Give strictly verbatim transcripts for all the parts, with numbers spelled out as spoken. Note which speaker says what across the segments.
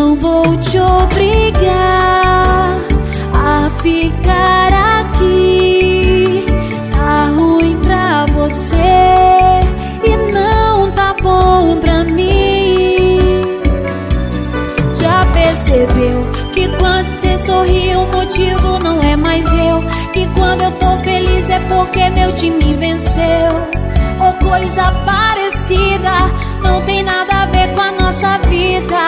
Speaker 1: não vou te obrigar a ficar aqui. Tá ruim pra você e não tá bom pra mim. Já percebeu que quando cê sorri o motivo não é mais eu? Que quando eu tô feliz é porque meu time venceu? Ou coisa parecida, não tem nada a ver com a nossa vida.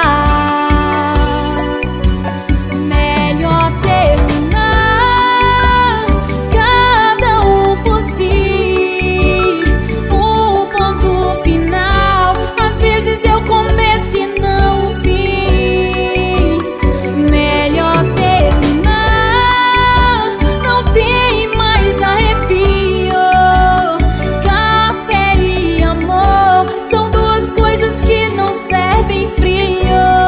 Speaker 1: Melhor terminar, cada um por si, um ponto final. Às vezes eu começo e não o fim. Melhor terminar, não tem mais arrepio. Café e amor são duas coisas que não servem frio.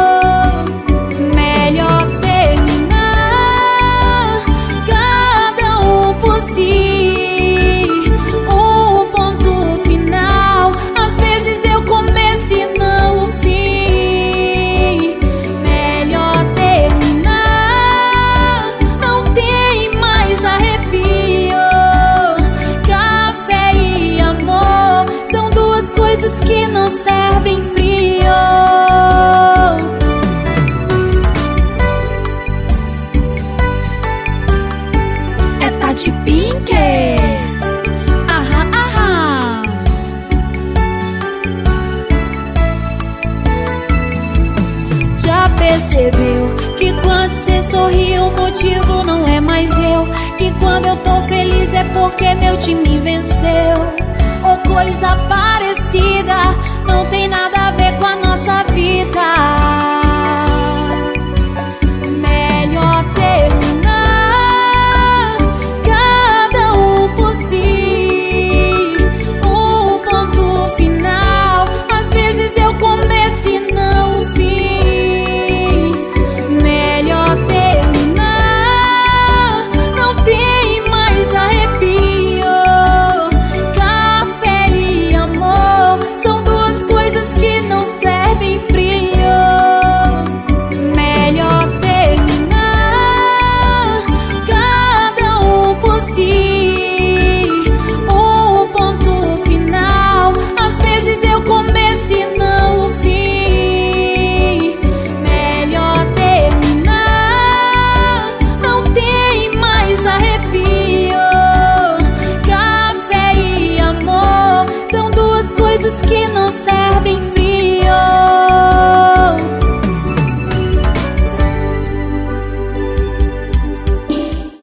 Speaker 1: Melhor terminar, cada um por si, um ponto final. Às vezes eu começo e não o fim. Melhor terminar, não tem mais arrepio. Café e amor são duas coisas que não servem frio. É Tati Pink. Aham, aham. Já percebeu que quando cê sorri o motivo não é mais eu? Que quando eu tô feliz é porque meu time venceu? Ou coisa parecida, não tem nada a ver com a nossa vida. Melhor terminar, cada um por si, um ponto final. Às vezes eu começo e não o fim. Melhor terminar, não tem mais arrepio. Café e amor são duas coisas que não servem frio. Melhor terminar, cada um por si, um ponto final. Às vezes eu começo e não o fim. Melhor terminar, não tem mais arrepio. Café e amor são duas coisas que não servem frio.